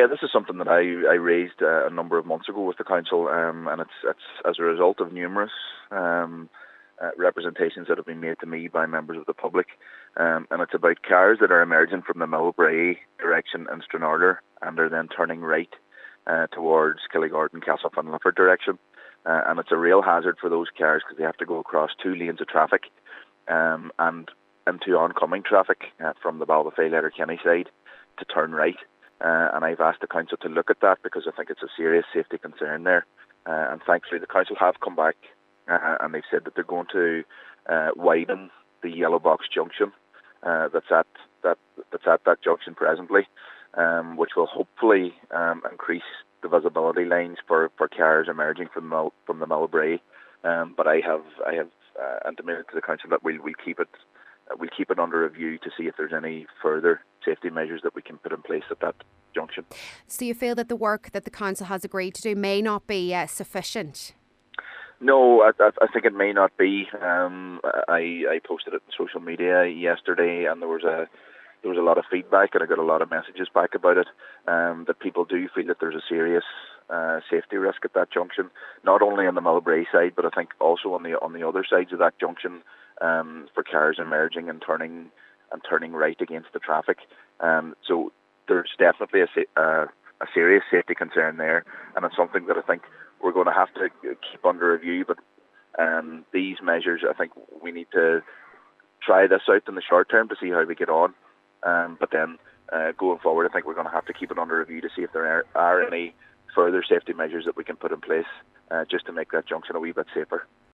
Yeah, this is something that I raised a number of months ago with the council, and it's as a result of numerous representations that have been made to me by members of the public, and it's about cars that are emerging from the Millbrae direction in Stranraer and are then turning right towards Killigord and Castlefin-Lifford direction, and it's a real hazard for those cars because they have to go across 2 lanes of traffic and into oncoming traffic from the Ballybofey-Letterkenny side to turn right. And I've asked the council to look at that because I think it's a serious safety concern there. And thankfully the council have come back and they've said that they're going to widen the yellow box junction that's at that junction presently, which will hopefully increase the visibility lines for cars emerging from the Millbrae. But I have intimated to the council that we'll keep it under review to see if there's any further safety measures that we can put in place at that junction. So you feel that the work that the council has agreed to do may not be sufficient? No, I think it may not be. I posted it on social media yesterday, and there was a lot of feedback, and I got a lot of messages back about it. That people do feel that there's a serious safety risk at that junction, not only on the Millbrae side, but I think also on the other sides of that junction, for cars emerging and turning right against the traffic. So there's definitely a serious safety concern there, and it's something that I think we're going to have to keep under review. But these measures, I think we need to try this out in the short term to see how we get on. But then going forward, I think we're going to have to keep it under review to see if there are any further safety measures that we can put in place just to make that junction a wee bit safer.